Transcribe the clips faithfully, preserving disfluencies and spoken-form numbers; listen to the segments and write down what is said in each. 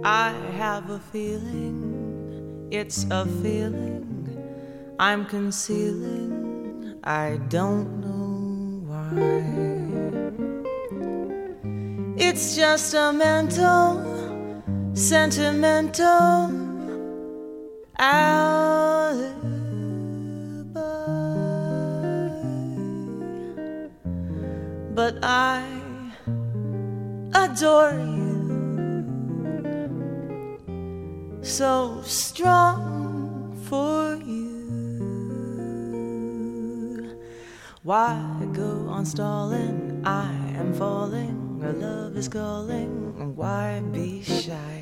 I have a feeling, it's a feeling I'm concealing, I don't know why. It's just a mental, sentimental alibi. But I adore you, so strong for you. Why go on stalling? I am falling, our love is calling. Why be shy?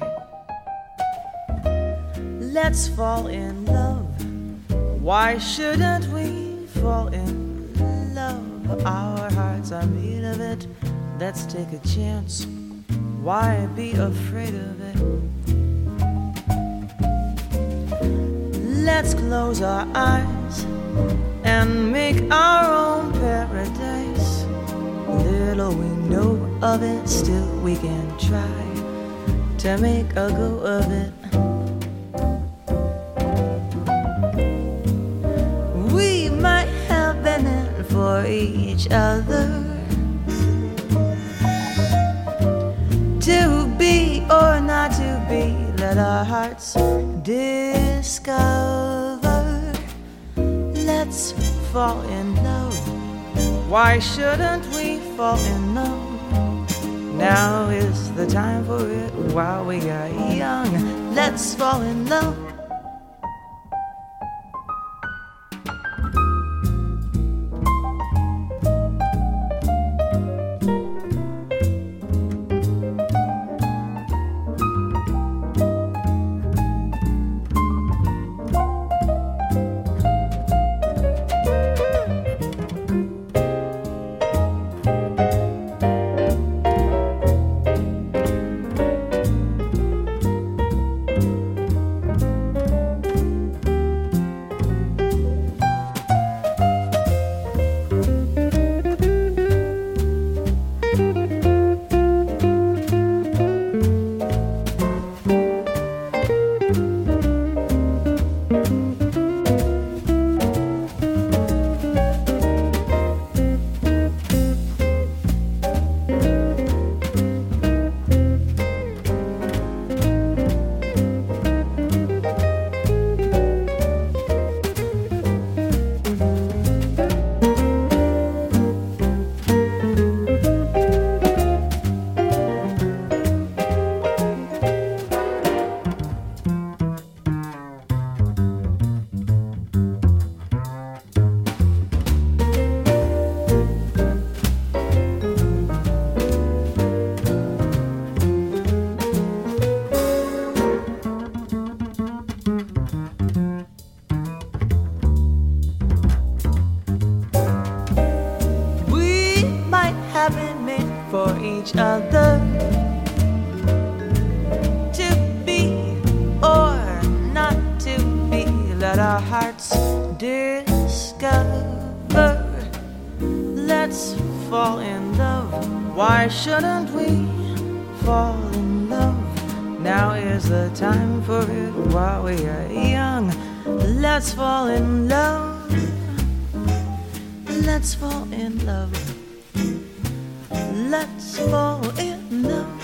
Let's fall in love. Why shouldn't we fall in love? Our hearts are made of it. Let's take a chance. Why be afraid of it? Let's close our eyes and make our own paradise. Little we know of it, still we can try to make a go of it. We might have been in for each other, to be or not to be, let our hearts discover. Let's fall in love. Why shouldn't we fall in love? Now is the time for it while we are young. Let's fall in love. For each other, to be or not to be, let our hearts discover. Let's fall in love. Why shouldn't we fall in love? Now is the time for it while we are young. Let's fall in love. Let's fall in love. Let's fall in love.